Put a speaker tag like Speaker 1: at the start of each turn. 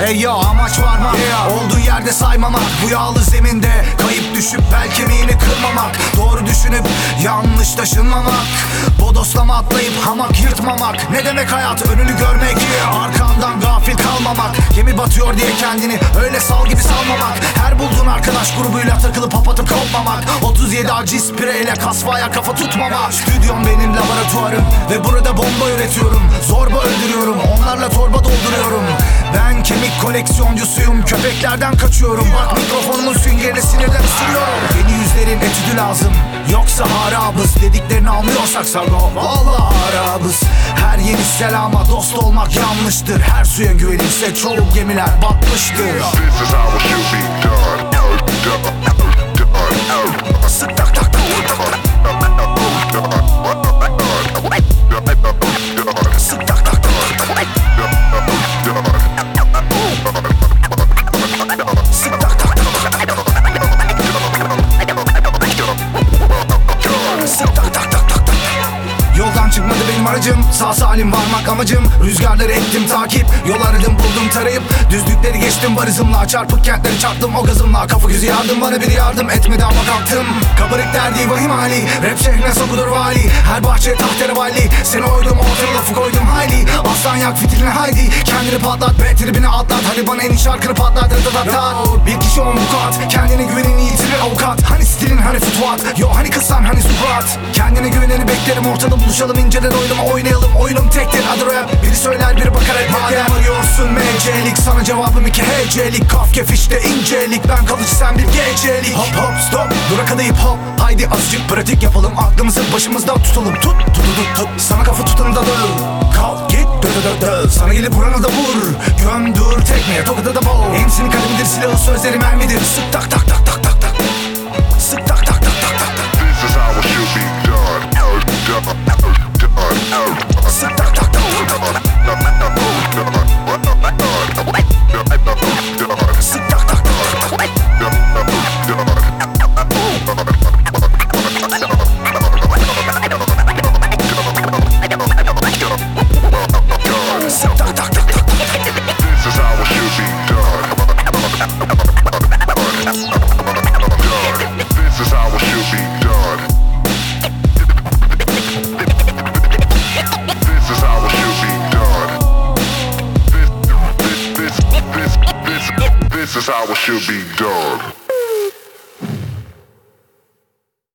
Speaker 1: Hey yo, amaç varmak, olduğu yerde saymamak. Bu yağlı zeminde kayıp düşüp bel kemiğini kırmamak. Doğru düşünüp yanlış taşınmamak. Bodoslama atlayıp hamak yırtmamak. Ne demek hayat, önünü görmek, arkandan gafil kalmamak. Gemi batıyor diye kendini öyle sal gibi salmamak. Her bulduğun arkadaş grubuyla takılıp papatıp kopmamak. 37 acı spreyle kasvaya kafa tutmamak. Stüdyom benim laboratuvarım ve burada bomba üretiyorum. Zorba öldürüyorum, onlarla torba dolduruyorum. Ben kemik koleksiyoncusuyum, köpeklerden kaçıyorum. Bak mikrofonumun süngerini sinirden ısırıyorum. Yeni yüzlerin etüdü lazım, yoksa harabız. Dediklerini anlıyorsak sargo, vallahi harabız. Her yeni selama dost olmak yanlıştır. Her suya güvenilse çoğu gemiler batmıştır. Sık tak tak tak tak tak. Sık tak tak tak tak tak. Sık tak tak tak tak tak. Sık tak tak tak tak tak. Yoldan çıkmadı benim aracım, sağ salim varmak amacım. Rüzgarları ettim takip, yol aradım buldum tarayıp. Düzlükleri geçtim varızımla, çarpık kentleri çarptım o gazımla. Kafa gözü yardım, bana biri yardım etmedi ama kalktım. Kabarık derdi vahim hali, rap şehrine sokudur vali. Her bahçeye tahtları valli, seni oydum ortaya lafı koydum hayli. Aslan yak fitilini haydi, kendini patlat be tribini atlat. Hadi bana en iyi şarkını patlat bir kişi on vukuat, kendine güvenini yitirir avukat. Hani stilin hani futuat, yo hani kızsan hani zuhurat. Kendine güveneni beklerim, ortada buluşalım inceden oynama oynayalım. Oyunum tektir adı rap, biri söyler biri bakar hep. Madem arıyorsun MC'lik, sana cevabım 2 hecelik. Kaf kef işte incelik, ben kalıcı sen bir gecelik. Hop hop stop, durakadayıp hop. Haydi azıcık pratik yapalım, aklımızı başımızda tutalım. Tut tut tut tut, sana kafa tutanı da döv. Kalk git dö dö dö dö, sana gelip buranı da vur. Gömdür tekmeye tokada da bol. Emsinin kalemidir, silahı sözleri mermidir. Sık tak tak tak tak tak tak. Sık tak tak tak tak tak.
Speaker 2: This is how it should be done.
Speaker 1: Sık tak tak tak tak tak. Sık tak tak tak tak. Sık tak tak tak tak.
Speaker 2: This is how it should be done. This is how it should be done. This is how it should be done. This is how it should be done.